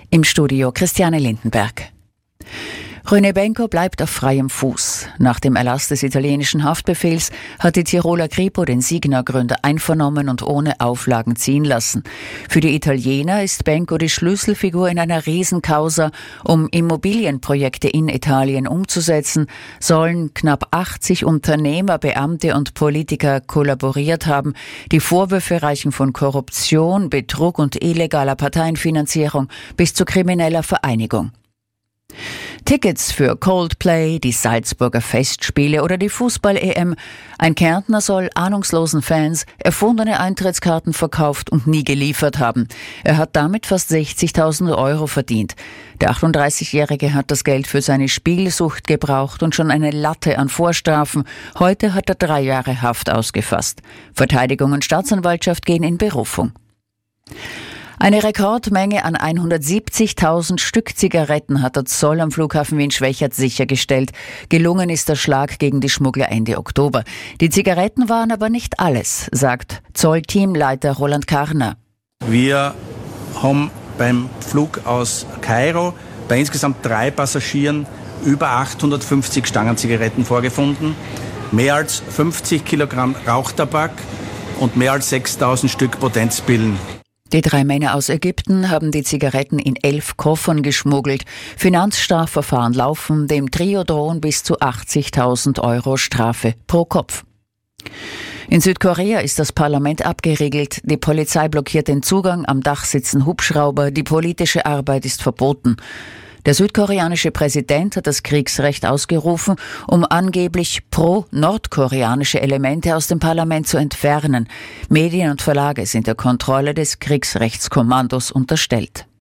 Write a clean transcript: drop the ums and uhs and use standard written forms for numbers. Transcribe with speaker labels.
Speaker 1: Im Studio Christiane Lindenberg. René Benko bleibt auf freiem Fuß. Nach dem Erlass des italienischen Haftbefehls hat die Tiroler Kripo den Signa-Gründer einvernommen und ohne Auflagen ziehen lassen. Für die Italiener ist Benko die Schlüsselfigur in einer Riesenkausa. Um Immobilienprojekte in Italien umzusetzen, sollen knapp 80 Unternehmer, Beamte und Politiker kollaboriert haben. Die Vorwürfe reichen von Korruption, Betrug und illegaler Parteienfinanzierung bis zu krimineller Vereinigung. Tickets für Coldplay, die Salzburger Festspiele oder die Fußball-EM. Ein Kärntner soll ahnungslosen Fans erfundene Eintrittskarten verkauft und nie geliefert haben. Er hat damit fast 60.000 Euro verdient. Der 38-Jährige hat das Geld für seine Spielsucht gebraucht und schon eine Latte an Vorstrafen. Heute hat er 3 Jahre Haft ausgefasst. Verteidigung und Staatsanwaltschaft gehen in Berufung. Eine Rekordmenge an 170.000 Stück Zigaretten hat der Zoll am Flughafen Wien-Schwechat sichergestellt. Gelungen ist der Schlag gegen die Schmuggler Ende Oktober. Die Zigaretten waren aber nicht alles, sagt Zoll-Teamleiter Roland Karner.
Speaker 2: Wir haben beim Flug aus Kairo bei insgesamt 3 Passagieren über 850 Stangen Zigaretten vorgefunden, mehr als 50 Kilogramm Rauchtabak und mehr als 6.000 Stück Potenzpillen.
Speaker 1: Die 3 Männer aus Ägypten haben die Zigaretten in 11 Koffern geschmuggelt. Finanzstrafverfahren laufen, dem Trio drohen bis zu 80.000 Euro Strafe pro Kopf. In Südkorea ist das Parlament abgeriegelt. Die Polizei blockiert den Zugang, am Dach sitzen Hubschrauber, die politische Arbeit ist verboten. Der südkoreanische Präsident hat das Kriegsrecht ausgerufen, um angeblich pro-nordkoreanische Elemente aus dem Parlament zu entfernen. Medien und Verlage sind der Kontrolle des Kriegsrechtskommandos unterstellt.